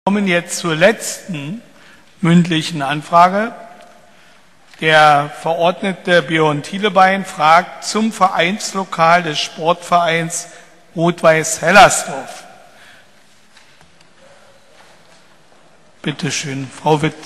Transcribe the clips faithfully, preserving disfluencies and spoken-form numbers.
Wir kommen jetzt zur letzten mündlichen Anfrage. Der Verordnete Björn Thielebein fragt zum Vereinslokal des Sportvereins Rot-Weiß-Hellersdorf. Bitte schön, Frau Witt.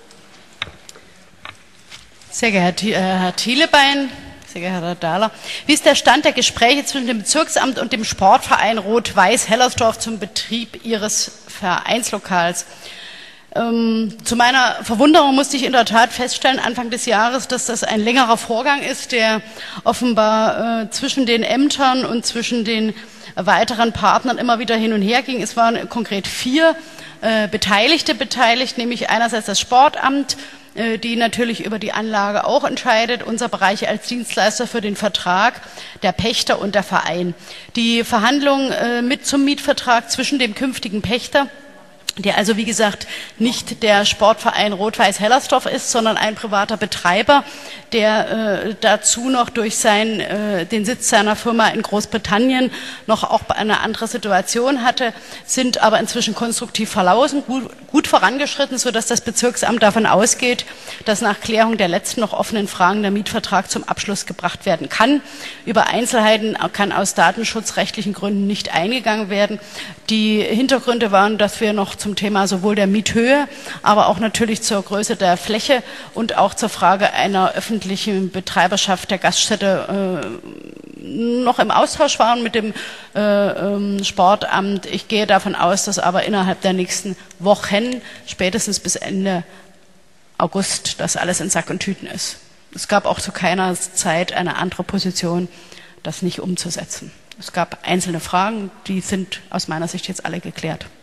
Sehr geehrter Herr Thielebein, sehr geehrter Herr Dahler, wie ist der Stand der Gespräche zwischen dem Bezirksamt und dem Sportverein Rot-Weiß-Hellersdorf zum Betrieb Ihres Vereinslokals? Ähm, zu meiner Verwunderung musste ich in der Tat feststellen, Anfang des Jahres, dass das ein längerer Vorgang ist, der offenbar äh, zwischen den Ämtern und zwischen den weiteren Partnern immer wieder hin und her ging. Es waren konkret vier äh, Beteiligte beteiligt, nämlich einerseits das Sportamt, äh, die natürlich über die Anlage auch entscheidet, unser Bereich als Dienstleister für den Vertrag, der Pächter und der Verein. Die Verhandlungen äh, mit zum Mietvertrag zwischen dem künftigen Pächter, der also wie gesagt nicht der Sportverein Rot-Weiß-Hellersdorf ist, sondern ein privater Betreiber, der äh, dazu noch durch sein, äh, den Sitz seiner Firma in Großbritannien noch auch eine andere Situation hatte, sind aber inzwischen konstruktiv verlaufen, gut, gut vorangeschritten, sodass das Bezirksamt davon ausgeht, dass nach Klärung der letzten noch offenen Fragen der Mietvertrag zum Abschluss gebracht werden kann. Über Einzelheiten kann aus datenschutzrechtlichen Gründen nicht eingegangen werden. Die Hintergründe waren, dass wir noch zum Thema sowohl der Miethöhe, aber auch natürlich zur Größe der Fläche und auch zur Frage einer öffentlichen Betreiberschaft der Gaststätte äh, noch im Austausch waren mit dem äh, ähm, Sportamt. Ich gehe davon aus, dass aber innerhalb der nächsten Wochen, spätestens bis Ende August, das alles in Sack und Tüten ist. Es gab auch zu keiner Zeit eine andere Position, das nicht umzusetzen. Es gab einzelne Fragen, die sind aus meiner Sicht jetzt alle geklärt.